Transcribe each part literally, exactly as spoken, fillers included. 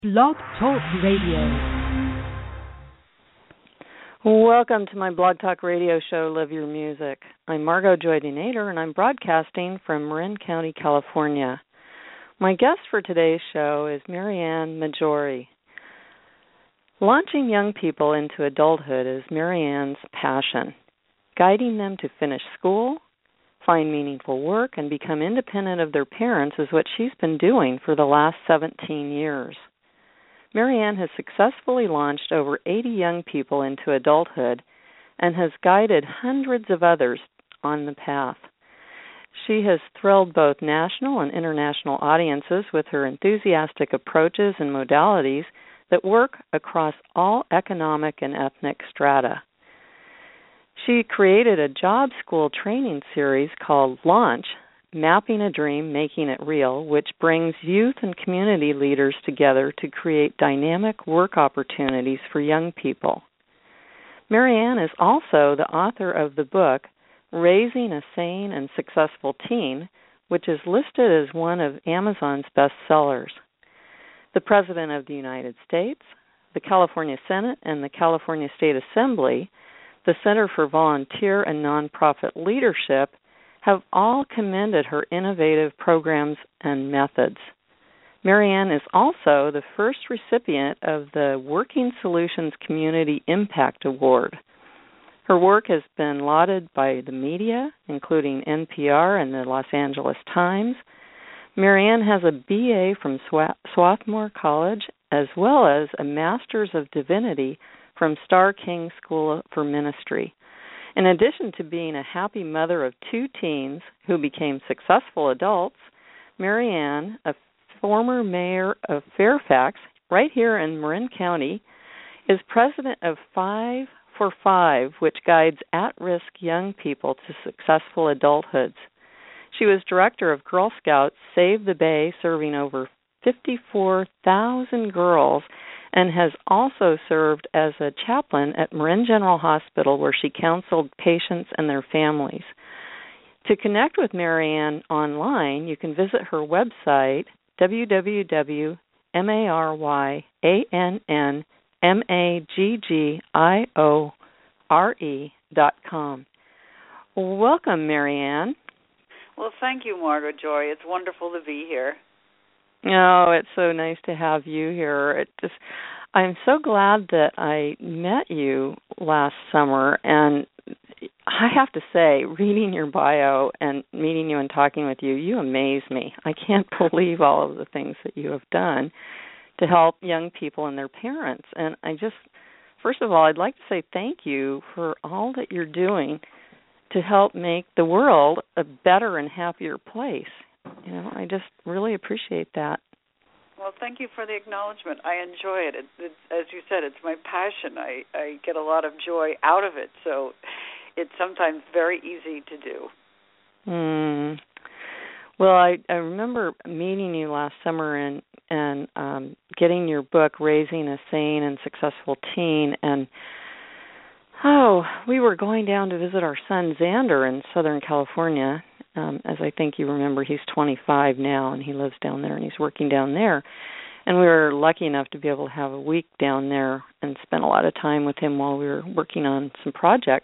Blog Talk Radio. Welcome to my Blog Talk Radio show, Live Your Music. I'm Margot Joy Nader, and I'm broadcasting from Marin County, California. My guest for today's show is Marianne Maggiore. Launching young people into adulthood is Marianne's passion. Guiding them to finish school, find meaningful work, and become independent of their parents is what she's been doing for the last seventeen years. Marianne has successfully launched over eighty young people into adulthood and has guided hundreds of others on the path. She has thrilled both national and international audiences with her enthusiastic approaches and modalities that work across all economic and ethnic strata. She created a job school training series called Launch, Mapping a Dream, Making It Real, which brings youth and community leaders together to create dynamic work opportunities for young people. Marianne is also the author of the book, Raising a Sane and Successful Teen, which is listed as one of Amazon's bestsellers. The President of the United States, the California Senate, and the California State Assembly, the Center for Volunteer and Nonprofit Leadership, have all commended her innovative programs and methods. Marianne is also the first recipient of the Working Solutions Community Impact Award. Her work has been lauded by the media, including N P R and the Los Angeles Times. Marianne has a B A from Swarthmore College, as well as a Master's of Divinity from Starr King School for Ministry. In addition to being a happy mother of two teens who became successful adults, Marianne, a former mayor of Fairfax, right here in Marin County, is president of Five for Five, which guides at-risk young people to successful adulthoods. She was director of Girl Scouts Save the Bay, serving over fifty-four thousand girls, and has also served as a chaplain at Marin General Hospital, where she counseled patients and their families. To connect with Marianne online, you can visit her website, w w w dot marianne maggiore dot com. Welcome, Marianne. Well, thank you, Margaret Joy. It's wonderful to be here. Oh, it's so nice to have you here. It just, I'm so glad that I met you last summer, and I have to say, reading your bio and meeting you and talking with you, you amaze me. I can't believe all of the things that you have done to help young people and their parents. And I just, first of all, I'd like to say thank you for all that you're doing to help make the world a better and happier place. You know, I just really appreciate that. Well, thank you for the acknowledgement. I enjoy it. It, it. As you said, it's my passion. I, I get a lot of joy out of it, so it's sometimes very easy to do. Mm. Well, I, I remember meeting you last summer and, and um, getting your book, Raising a Sane and Successful Teen, and oh, we were going down to visit our son Xander in Southern California. Um, as I think you remember, he's twenty-five now, and he lives down there, and he's working down there. And we were lucky enough to be able to have a week down there and spend a lot of time with him while we were working on some projects.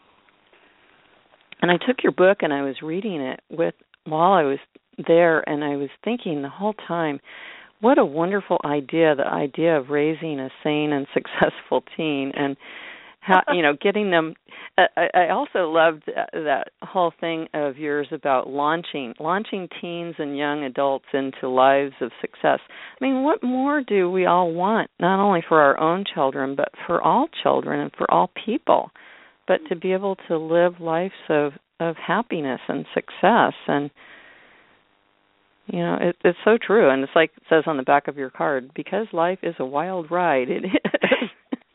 And I took your book, and I was reading it with while I was there, and I was thinking the whole time, what a wonderful idea, the idea of raising a sane and successful teen, and how, you know, getting them. I, I also loved that, that whole thing of yours about launching, launching teens and young adults into lives of success. I mean, what more do we all want, not only for our own children, but for all children and for all people, but to be able to live lives of, of happiness and success. And, you know, it, it's so true. And it's like it says on the back of your card, because life is a wild ride, it is.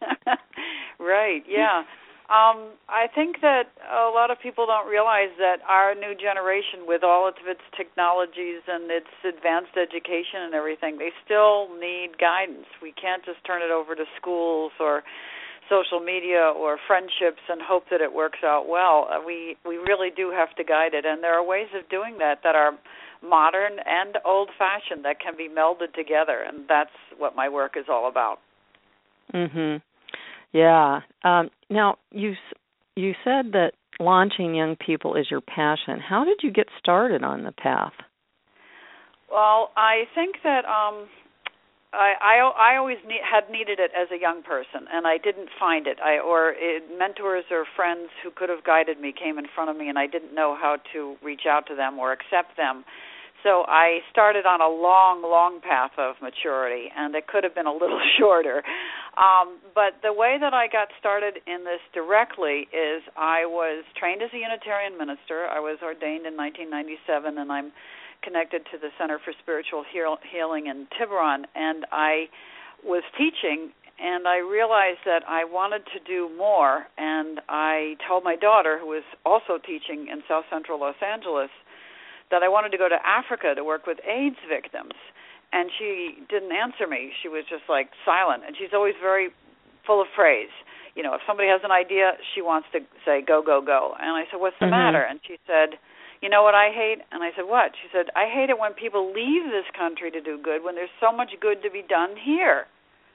Right, yeah. Um, I think that a lot of people don't realize that our new generation, with all of its technologies and its advanced education and everything, they still need guidance. We can't just turn it over to schools or social media or friendships and hope that it works out well. Uh, we we really do have to guide it, and there are ways of doing that that are modern and old-fashioned that can be melded together, and that's what my work is all about. Mhm. Yeah. Um, now, you you said that launching young people is your passion. How did you get started on the path? Well, I think that um, I, I I always need, had needed it as a young person, and I didn't find it. I or it, mentors or friends who could have guided me came in front of me, and I didn't know how to reach out to them or accept them. So I started on a long, long path of maturity, and it could have been a little shorter. Um, but the way that I got started in this directly is I was trained as a Unitarian minister. I was ordained in nineteen ninety-seven, and I'm connected to the Center for Spiritual Heal- Healing in Tiburon, and I was teaching, and I realized that I wanted to do more, and I told my daughter, who was also teaching in South Central Los Angeles, that I wanted to go to Africa to work with AIDS victims, and she didn't answer me. She was just like silent, and she's always very full of praise. You know, if somebody has an idea, she wants to say, go, go, go. And I said, what's the mm-hmm. matter? And she said, you know what I hate? And I said, what? She said, I hate it when people leave this country to do good when there's so much good to be done here.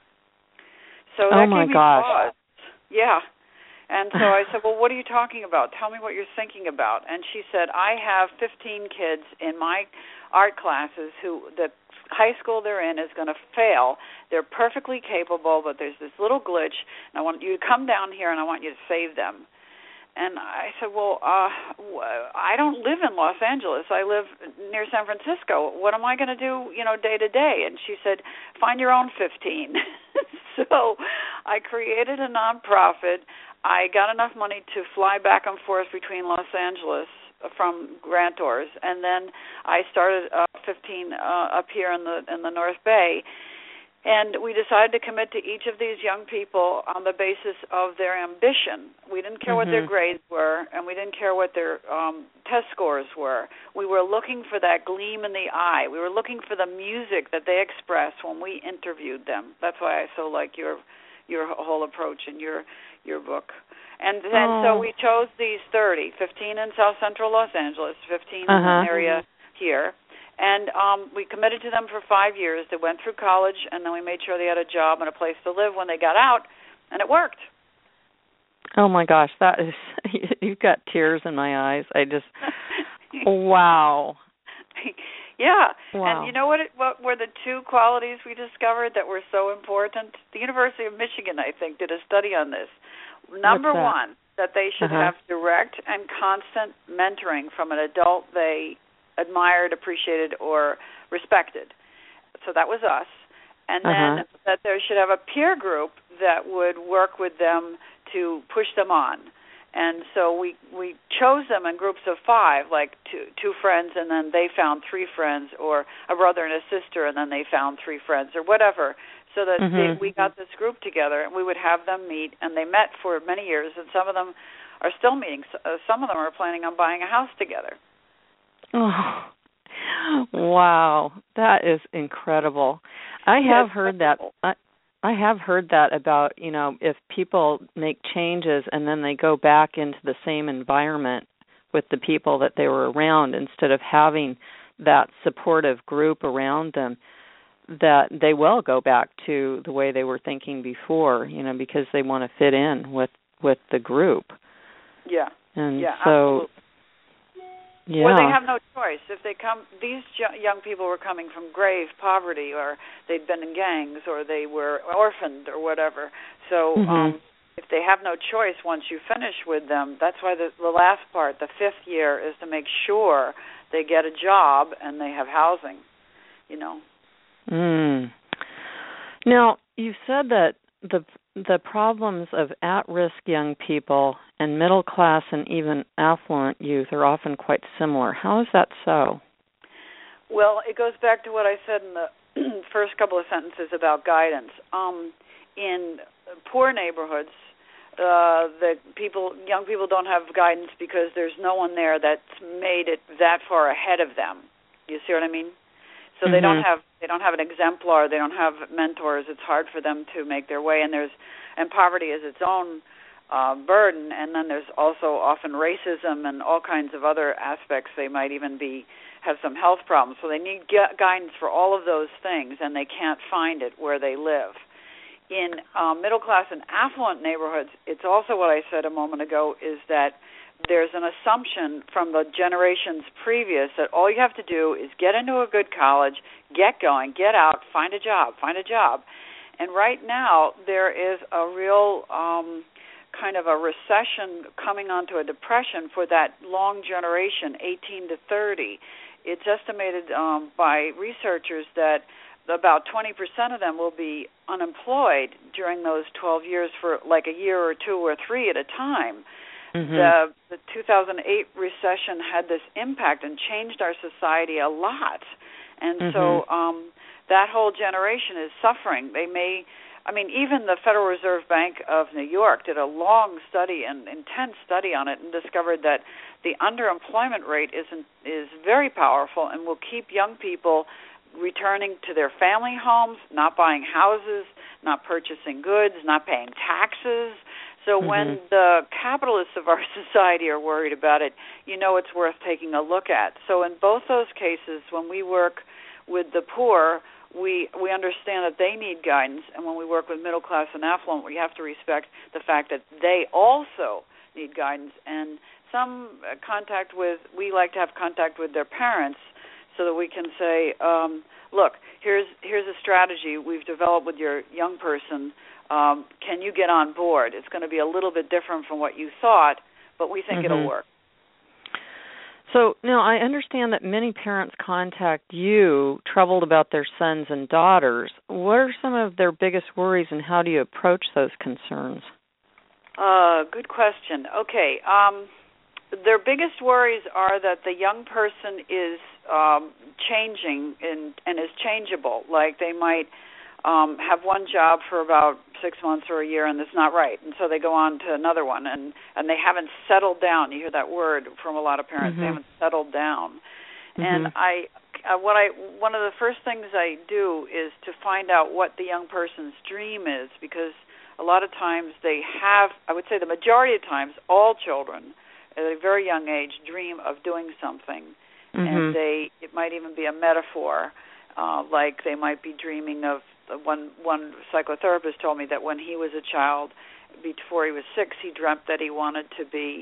So oh that my gave me gosh. pause. Yeah. And so I said, well, what are you talking about? Tell me what you're thinking about. And she said, I have fifteen kids in my art classes who the high school they're in is going to fail. They're perfectly capable, but there's this little glitch, and I want you to come down here, and I want you to save them. And I said, well, uh, I don't live in Los Angeles. I live near San Francisco. What am I going to do, you know, day to day? And she said, find your own fifteen. So I created a nonprofit. I got enough money to fly back and forth between Los Angeles from grantors, and then I started uh, fifteen uh, up here in the in the North Bay. And we decided to commit to each of these young people on the basis of their ambition. We didn't care mm-hmm. what their grades were, and we didn't care what their um, test scores were. We were looking for that gleam in the eye. We were looking for the music that they expressed when we interviewed them. That's why I so like your your whole approach in your your book. And then oh. so we chose these thirty, fifteen in South Central Los Angeles, fifteen uh-huh. in an area here. And um, we committed to them for five years. They went through college, and then we made sure they had a job and a place to live when they got out, and it worked. Oh, my gosh, that is, you've got tears in my eyes. I just, wow. Yeah, wow. And you know what, it, what were the two qualities we discovered that were so important? The University of Michigan, I think, did a study on this. Number that? one, that they should uh-huh. have direct and constant mentoring from an adult they admired, appreciated, or respected. So that was us. And then uh-huh. that they should have a peer group that would work with them to push them on. And so we, we chose them in groups of five, like two, two friends, and then they found three friends, or a brother and a sister, and then they found three friends, or whatever, so that mm-hmm. they, we got this group together, and we would have them meet. And they met for many years, and some of them are still meeting. Some of them are planning on buying a house together. Oh, wow. That is incredible. I have yes, heard that. I, I have heard that about, you know, if people make changes and then they go back into the same environment with the people that they were around instead of having that supportive group around them, that they will go back to the way they were thinking before, you know, because they want to fit in with, with the group. Yeah. And yeah, so absolutely. Yeah. Or they have no choice. If they come, these young people were coming from grave poverty, or they'd been in gangs, or they were orphaned, or whatever. So mm-hmm. um, if they have no choice once you finish with them, that's why the, the last part, the fifth year, is to make sure they get a job and they have housing, you know. Mm. Now, you said that the the problems of at-risk young people and middle-class and even affluent youth are often quite similar. How is that so? Well, it goes back to what I said in the first couple of sentences about guidance. Um, in poor neighborhoods, uh, the people, young people don't have guidance because there's no one there that's made it that far ahead of them. You see what I mean? So mm-hmm. they don't have they don't have an exemplar. They don't have mentors. It's hard for them to make their way. And there's and poverty is its own uh, burden. And then there's also often racism and all kinds of other aspects. They might even be have some health problems. So they need gu- guidance for all of those things, and they can't find it where they live. In uh, middle-class and affluent neighborhoods, it's also what I said a moment ago, is that there's an assumption from the generations previous that all you have to do is get into a good college, get going, get out, find a job, find a job. And right now there is a real um, kind of a recession coming onto a depression for that long generation, eighteen to thirty. It's estimated um, by researchers that about twenty percent of them will be unemployed during those twelve years for like a year or two or three at a time. Mm-hmm. The, the two thousand eight recession had this impact and changed our society a lot. And mm-hmm. so um, that whole generation is suffering. They may, I mean, even the Federal Reserve Bank of New York did a long study, an intense study on it, and discovered that the underemployment rate is, is very powerful and will keep young people returning to their family homes, not buying houses, not purchasing goods, not paying taxes. So mm-hmm. when the capitalists of our society are worried about it, you know it's worth taking a look at. So in both those cases, when we work with the poor, we we understand that they need guidance, and when we work with middle class and affluent, we have to respect the fact that they also need guidance. And some contact with, we like to have contact with their parents so that we can say, um, look, here's here's a strategy we've developed with your young person. Um, can you get on board? It's going to be a little bit different from what you thought, but we think mm-hmm. it'll work. So now I understand that many parents contact you troubled about their sons and daughters. What are some of their biggest worries, and how do you approach those concerns? Uh, good question. Okay. Um, their biggest worries are that the young person is um, changing and, and is changeable. Like they might um, have one job for about six months or a year, and it's not right, and so they go on to another one, and, and they haven't settled down. You hear that word from a lot of parents. Mm-hmm. They haven't settled down. Mm-hmm. And I, uh, what I, one of the first things I do is to find out what the young person's dream is, because a lot of times they have, I would say the majority of times, all children at a very young age dream of doing something, mm-hmm. and they, it might even be a metaphor, uh, like they might be dreaming of. One one psychotherapist told me that when he was a child, before he was six, he dreamt that he wanted to be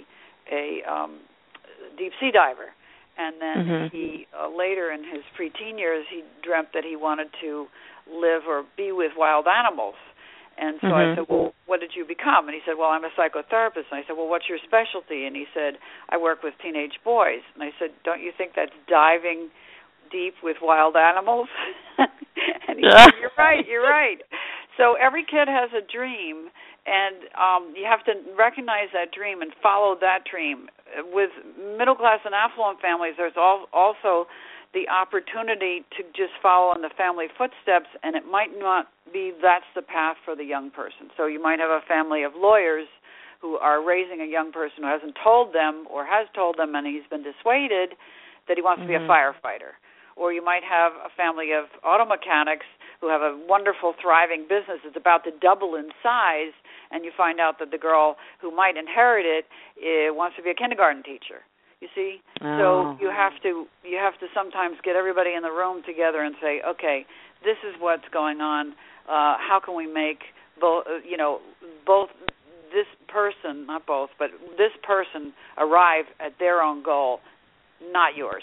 a um, deep sea diver, and then mm-hmm. he uh, later in his preteen years, he dreamt that he wanted to live or be with wild animals. And so mm-hmm. I said, well, what did you become? And he said, well, I'm a psychotherapist. And I said, well, what's your specialty? And he said, I work with teenage boys. And I said, don't you think that's diving deep with wild animals? And he said, you're right, you're right. So every kid has a dream, and um, you have to recognize that dream and follow that dream. With middle-class and affluent families, there's also the opportunity to just follow in the family footsteps, and it might not be that's the path for the young person. So you might have a family of lawyers who are raising a young person who hasn't told them or has told them, and he's been dissuaded that he wants mm-hmm. to be a firefighter. Or you might have a family of auto mechanics who have a wonderful, thriving business that's about to double in size, and you find out that the girl who might inherit it uh, wants to be a kindergarten teacher. You see? Oh. So you have to you have to sometimes get everybody in the room together and say, okay, this is what's going on. Uh, how can we make both, you know, both this person, not both, but this person arrive at their own goal, not yours?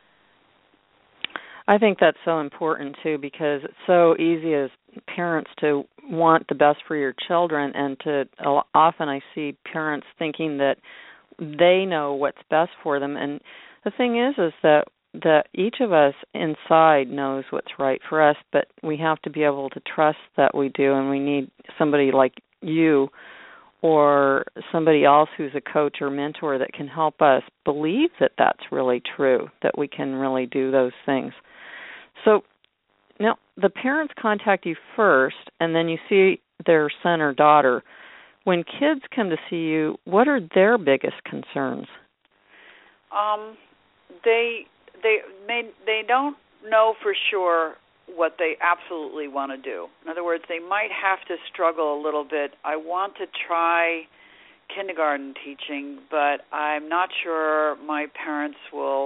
I think that's so important, too, because it's so easy as parents to want the best for your children, and to often I see parents thinking that they know what's best for them. And the thing is, is that, that each of us inside knows what's right for us, but we have to be able to trust that we do, and we need somebody like you or somebody else who's a coach or mentor that can help us believe that that's really true, that we can really do those things. So now the parents contact you first, and then you see their son or daughter. When kids come to see you, what are their biggest concerns? Um, they they they they don't know for sure what they absolutely want to do. In other words, they might have to struggle a little bit. I want to try kindergarten teaching, but I'm not sure my parents will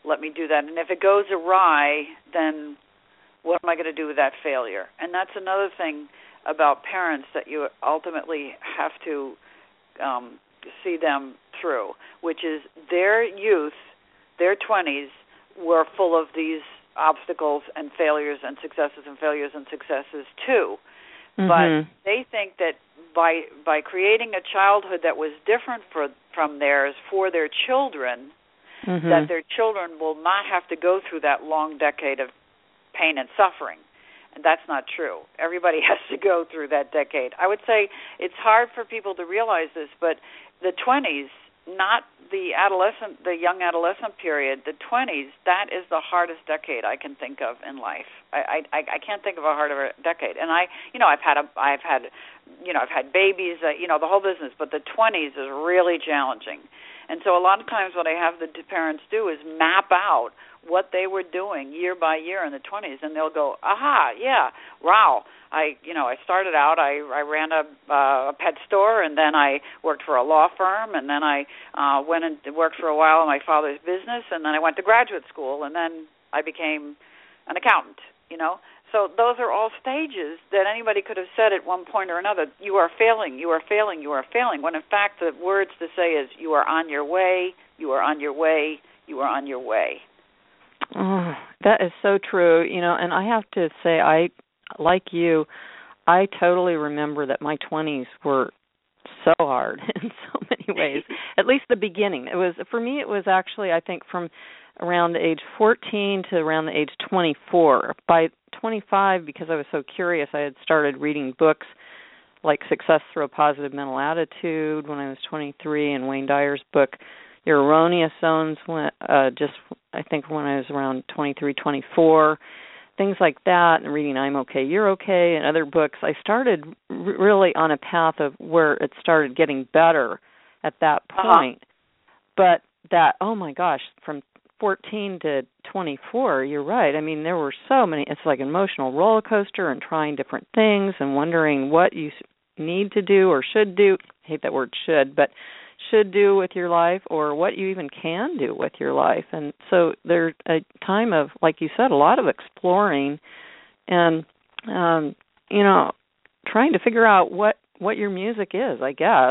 let me do that. And if it goes awry, then what am I going to do with that failure? And that's another thing about parents that you ultimately have to um, see them through, which is their youth, their twenties, were full of these obstacles and failures and successes and failures and successes too. Mm-hmm. But they think that by by creating a childhood that was different for, from theirs for their children, mm-hmm. that their children will not have to go through that long decade of pain and suffering. And that's not true. Everybody has to go through that decade. I would say it's hard for people to realize this, but the twenties, not the adolescent, the young adolescent period, the twenties, that is the hardest decade I can think of in life. I I, I can't think of a harder decade. And I, you know, I've had a, I've had, you know, I've had babies, uh, you know, the whole business. But the twenties is really challenging. And so a lot of times what I have the parents do is map out what they were doing year by year in the twenties, and they'll go, aha, yeah, wow. I, you know, I started out, I, I ran a, uh, a pet store, and then I worked for a law firm, and then I uh, went and worked for a while in my father's business, and then I went to graduate school, and then I became an accountant, you know. So those are all stages that anybody could have said at one point or another, you are failing, you are failing, you are failing, when in fact the words to say is you are on your way, you are on your way, you are on your way. Oh, that is so true, you know, and I have to say, I, like you, I totally remember that my twenties were so hard in so many ways, at least the beginning. It was, for me, it was actually, I think, from around the age fourteen to around the age twenty-four. By twenty-five, because I was so curious, I had started reading books like Success Through a Positive Mental Attitude when I was twenty-three, and Wayne Dyer's book, Your Erroneous Zones, went, uh, just, I think, when I was around twenty-three, twenty-four, things like that, and reading I'm Okay, You're Okay, and other books. I started r- really on a path of where it started getting better at that point. Uh-huh. But that, oh my gosh, from fourteen to twenty-four, you're right. I mean, there were so many, it's like an emotional roller coaster and trying different things and wondering what you need to do or should do. I hate that word should, but should do with your life, or what you even can do with your life. And so there's a time of, like you said, a lot of exploring and, um, you know, trying to figure out what, what your music is, I guess,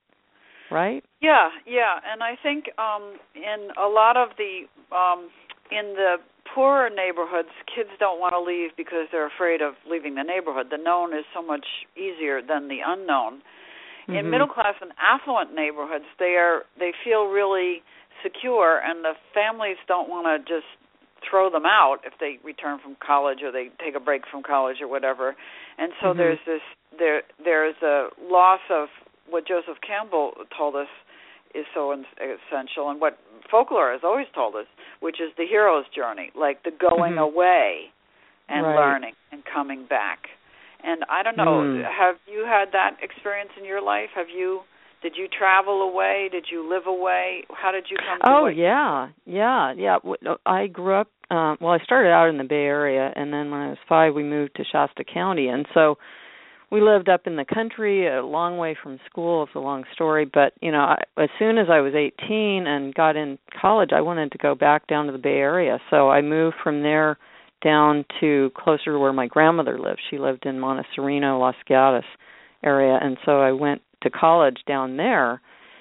right? Yeah, yeah. And I think um, in a lot of the, um, in the poorer neighborhoods, kids don't want to leave because they're afraid of leaving the neighborhood. The known is so much easier than the unknown. In mm-hmm. middle class and affluent neighborhoods, they are they feel really secure, and the families don't want to just throw them out if they return from college or they take a break from college or whatever. And so mm-hmm. there's this there there's a loss of what Joseph Campbell told us is so essential, and what folklore has always told us, which is the hero's journey, like the going mm-hmm. away and right. learning and coming back. And I don't know, mm. have you had that experience in your life? Have you, did you travel away? Did you live away? How did you come to Oh, away? yeah, yeah, yeah. I grew up, uh, well, I started out in the Bay Area, and then when I was five, we moved to Shasta County. And so we lived up in the country, a long way from school. It's a long story. But, you know, I, as soon as I was eighteen and got in college, I wanted to go back down to the Bay Area. So I moved from there down to closer to where my grandmother lived. She lived in Montecito, Los Gatos area, and so I went to college down there,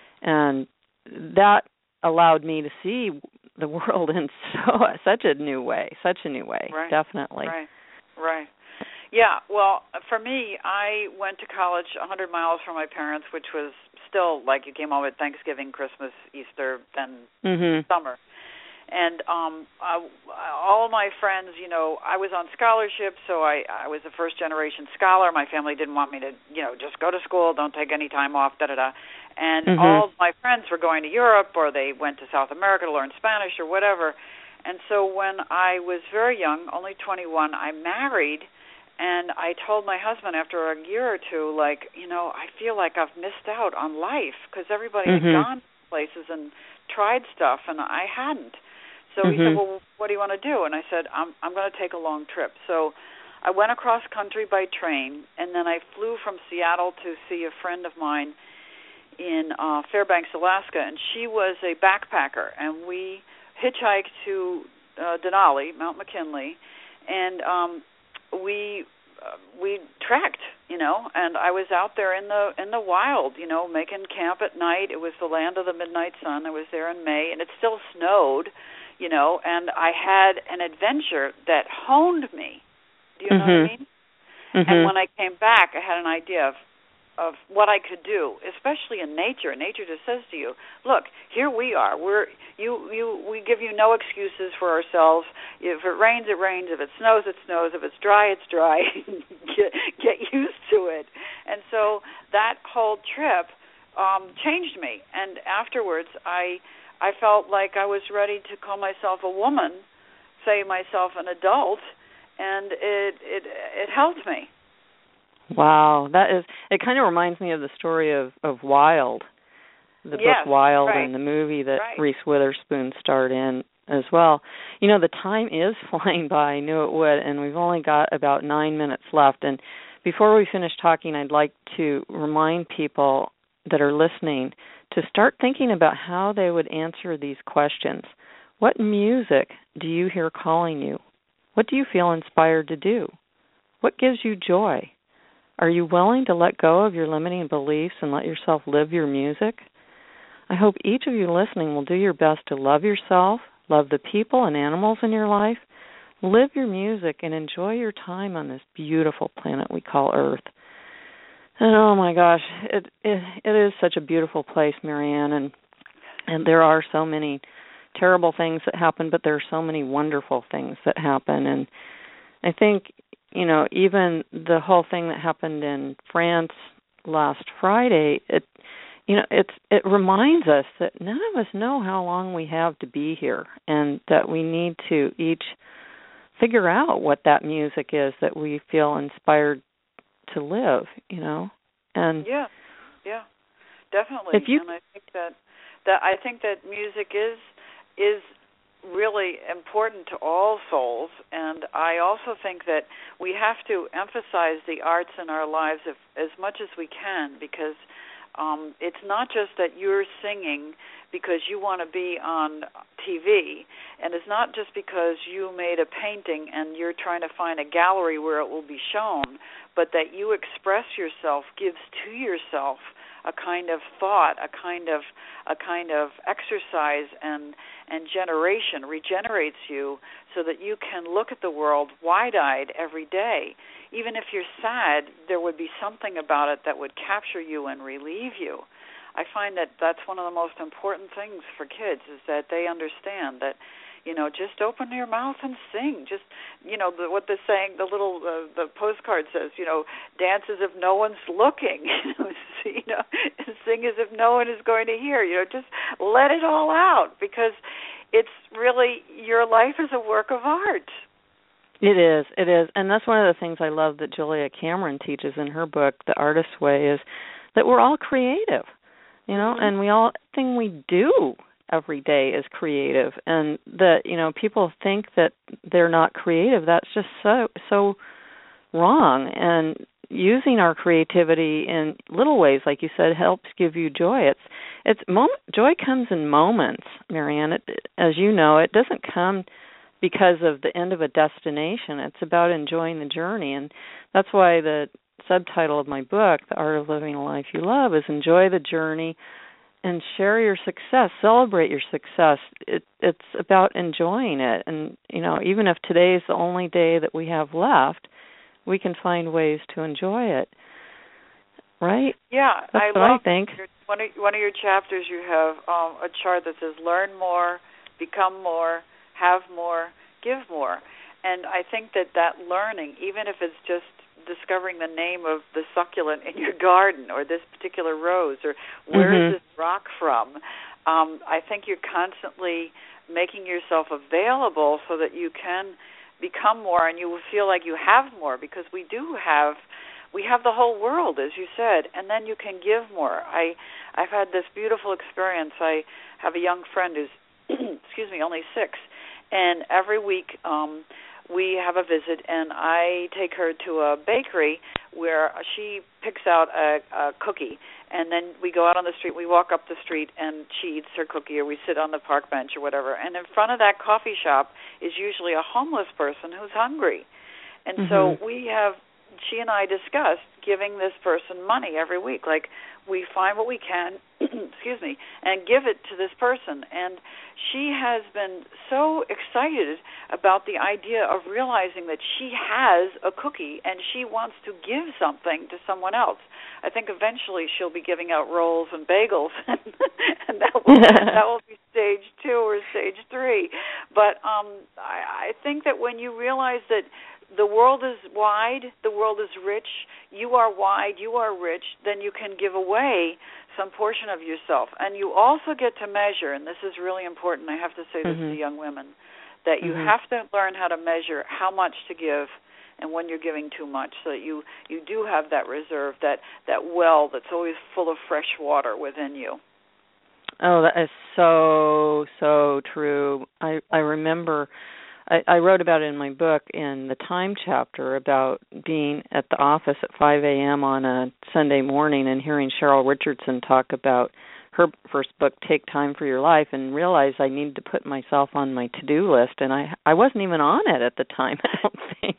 and that allowed me to see the world in so such a new way, such a new way, right. definitely. Right, right. Yeah, well, for me, I went to college one hundred miles from my parents, which was still like you came home at Thanksgiving, Christmas, Easter, then mm-hmm. summer. And um, I, all of my friends, you know, I was on scholarship, so I, I was a first-generation scholar. My family didn't want me to, you know, just go to school, don't take any time off, da-da-da. And mm-hmm. all of my friends were going to Europe, or they went to South America to learn Spanish or whatever. And so when I was very young, only twenty-one, I married, and I told my husband after a year or two, like, you know, I feel like I've missed out on life because everybody mm-hmm. had gone places and tried stuff, and I hadn't. So mm-hmm. he said, well, what do you want to do? And I said, I'm I'm going to take a long trip. So I went across country by train, and then I flew from Seattle to see a friend of mine in uh, Fairbanks, Alaska, and she was a backpacker, and we hitchhiked to uh, Denali, Mount McKinley, and um, we uh, we trekked, you know, and I was out there in the in the wild, you know, making camp at night. It was the land of the midnight sun. I was there in May, and it still snowed, you know, and I had an adventure that honed me. Do you know mm-hmm. what I mean? Mm-hmm. And when I came back, I had an idea of of what I could do, especially in nature. Nature just says to you, look, here we are. We're you you we give you no excuses for ourselves. If it rains, it rains. If it snows, it snows. If it's dry, it's dry. get, get used to it. And so that whole trip um, changed me. And afterwards, I I felt like I was ready to call myself a woman, say myself an adult, and it it it helped me. Wow, that is. It kind of reminds me of the story of, of Wild, the yes, book Wild, right. and the movie that right. Reese Witherspoon starred in as well. You know, the time is flying by. I knew it would, and we've only got about nine minutes left. And before we finish talking, I'd like to remind people that are listening to start thinking about how they would answer these questions. What music do you hear calling you? What do you feel inspired to do? What gives you joy? Are you willing to let go of your limiting beliefs and let yourself live your music? I hope each of you listening will do your best to love yourself, love the people and animals in your life, live your music, and enjoy your time on this beautiful planet we call Earth. And oh my gosh, it it, it is such a beautiful place, Marianne, and and there are so many terrible things that happen, but there are so many wonderful things that happen. And I think, you know, even the whole thing that happened in France last Friday, it, you know, it's it reminds us that none of us know how long we have to be here, and that we need to each figure out what that music is that we feel inspired to live, you know. And yeah, yeah, definitely. If you, and I think that that I think that music is is. really important to all souls, and I also think that we have to emphasize the arts in our lives if, as much as we can, because um, it's not just that you're singing because you want to be on T V, and it's not just because you made a painting and you're trying to find a gallery where it will be shown, but that you express yourself gives to yourself a kind of thought, a kind of a kind of exercise and and generation, regenerates you so that you can look at the world wide-eyed every day. Even if you're sad, there would be something about it that would capture you and relieve you. I find that that's one of the most important things for kids, is that they understand that, you know, just open your mouth and sing. Just, you know, the, what the saying, the little, uh, the postcard says, you know, dance as if no one's looking. you know, sing as if no one is going to hear. You know, just let it all out, because it's really, your life is a work of art. It is, it is. And that's one of the things I love that Julia Cameron teaches in her book, The Artist's Way, is that we're all creative, you know, mm-hmm. and we all, everything we do every day is creative, and that, you know, people think that they're not creative. That's just so so wrong. And using our creativity in little ways, like you said, helps give you joy. It's it's moment, joy comes in moments, Marianne. It, as you know, it doesn't come because of the end of a destination. It's about enjoying the journey, and that's why the subtitle of my book, The Art of Living a Life You Love, is Enjoy the Journey and share your success, celebrate your success. It, it's about enjoying it. And, you know, even if today is the only day that we have left, we can find ways to enjoy it. Right? Yeah, That's I what love I think. Your, one, of, one of your chapters, you have um, a chart that says learn more, become more, have more, give more. And I think that that learning, even if it's just discovering the name of the succulent in your garden, or this particular rose, or where mm-hmm. is this rock from, um, I think you're constantly making yourself available so that you can become more, and you will feel like you have more, because we do have we have the whole world, as you said, and then you can give more. I I've had this beautiful experience. I have a young friend who's excuse me only six, and every week um we have a visit, and I take her to a bakery where she picks out a, a cookie, and then we go out on the street, we walk up the street, and she eats her cookie, or we sit on the park bench or whatever. And in front of that coffee shop is usually a homeless person who's hungry. And mm-hmm. so we have, she and I discussed giving this person money every week. Like, we find what we can, excuse me, and give it to this person. And she has been so excited about the idea of realizing that she has a cookie and she wants to give something to someone else. I think eventually she'll be giving out rolls and bagels, and, and that will that will be stage two or stage three. But um, I, I think that when you realize that the world is wide, the world is rich, you are wide, you are rich, then you can give away some portion of yourself. And you also get to measure, and this is really important, I have to say this mm-hmm. to young women, that you mm-hmm. have to learn how to measure how much to give and when you're giving too much, so that you, you do have that reserve, that, that well that's always full of fresh water within you. Oh, that is so, so true. I, I remember... I, I wrote about it in my book in the Time chapter about being at the office at five a.m. on a Sunday morning and hearing Cheryl Richardson talk about her first book, Take Time for Your Life, and realized I needed to put myself on my to-do list, and I I wasn't even on it at the time, I don't think.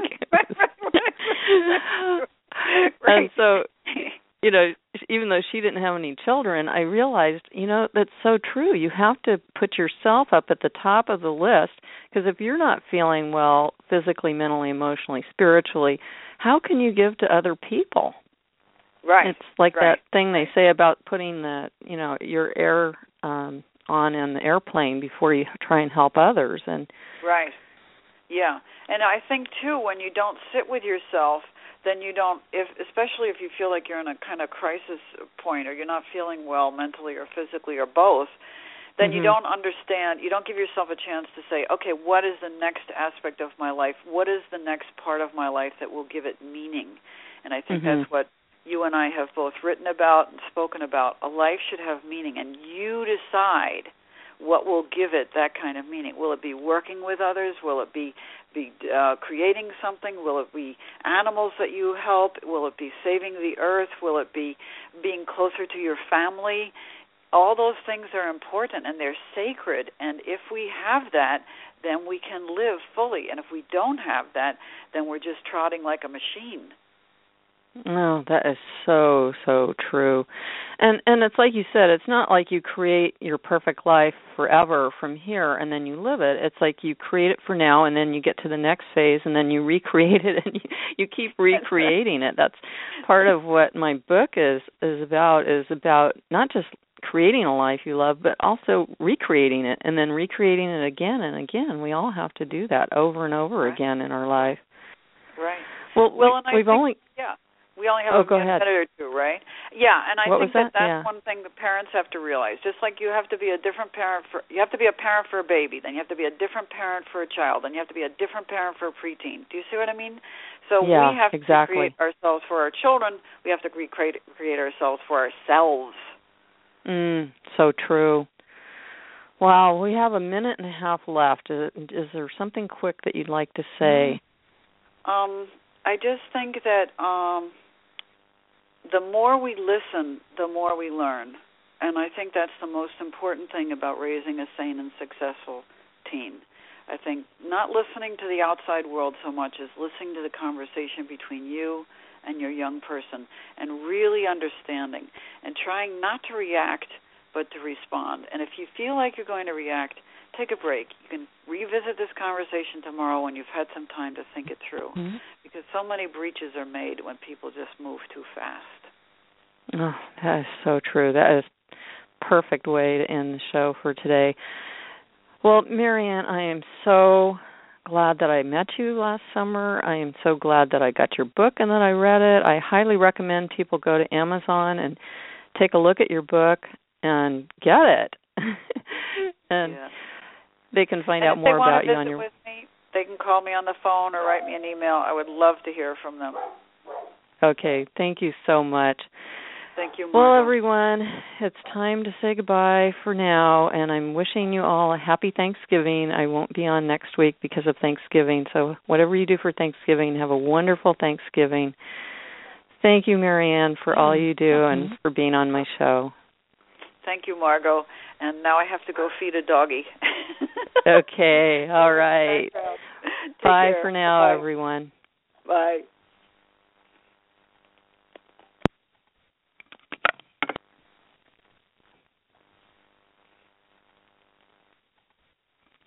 Right. And so, you know, even though she didn't have any children, I realized, you know, that's so true. You have to put yourself up at the top of the list, because if you're not feeling well physically, mentally, emotionally, spiritually, how can you give to other people? Right. It's like right. that thing they say about putting the, you know, your air um, on in the airplane before you try and help others. And right. Yeah. And I think, too, when you don't sit with yourself, then you don't, if especially if you feel like you're in a kind of crisis point or you're not feeling well mentally or physically or both, then mm-hmm. you don't understand, you don't give yourself a chance to say, okay, what is the next aspect of my life? What is the next part of my life that will give it meaning? And I think mm-hmm. that's what you and I have both written about and spoken about. A life should have meaning, and you decide what will give it that kind of meaning. Will it be working with others? Will it be be uh, creating something? Will it be animals that you help? Will it be saving the earth? Will it be being closer to your family? All those things are important, and they're sacred. And if we have that, then we can live fully. And if we don't have that, then we're just trotting like a machine. Oh, that is so, so true. And and it's like you said, it's not like you create your perfect life forever from here and then you live it. It's like you create it for now and then you get to the next phase and then you recreate it and you, you keep recreating it. That's part of what my book is is about, is about not just creating a life you love, but also recreating it and then recreating it again and again. We all have to do that over and over right. again in our life. Right. Well, well and we, we've think, only... Yeah. We only have oh, a go minute ahead. or two, right? Yeah, and I what think was that, that that's yeah. one thing that parents have to realize. Just like you have to be a different parent for, you have to be a parent for a baby, then you have to be a different parent for a child, then you have to be a different parent for a preteen. Do you see what I mean? So yeah, we have exactly. to create ourselves for our children. We have to recreate create ourselves for ourselves. Mm, so true. Wow, we have a minute and a half left. Is, is there something quick that you'd like to say? Um, I just think that um, the more we listen, the more we learn. And I think that's the most important thing about raising a sane and successful teen. I think not listening to the outside world so much as listening to the conversation between you and your young person and really understanding and trying not to react but to respond. And if you feel like you're going to react, take a break. You can revisit this conversation tomorrow when you've had some time to think it through, mm-hmm. because so many breaches are made when people just move too fast. Oh, that is so true. That is a perfect way to end the show for today. Well, Marianne, I am so glad that I met you last summer. I am so glad that I got your book and that I read it. I highly recommend people go to Amazon and take a look at your book and get it. and yeah. they can find and out more about you on your... With me, they can call me on the phone or write me an email. I would love to hear from them. Okay, thank you so much. Thank you, Margo. Well, everyone, it's time to say goodbye for now, and I'm wishing you all a happy Thanksgiving. I won't be on next week because of Thanksgiving, so whatever you do for Thanksgiving, have a wonderful Thanksgiving. Thank you, Marianne, for all you do mm-hmm. and for being on my show. Thank you, Margo. And now I have to go feed a doggy. Okay, all right. Bye care. for now, Bye. everyone. Bye.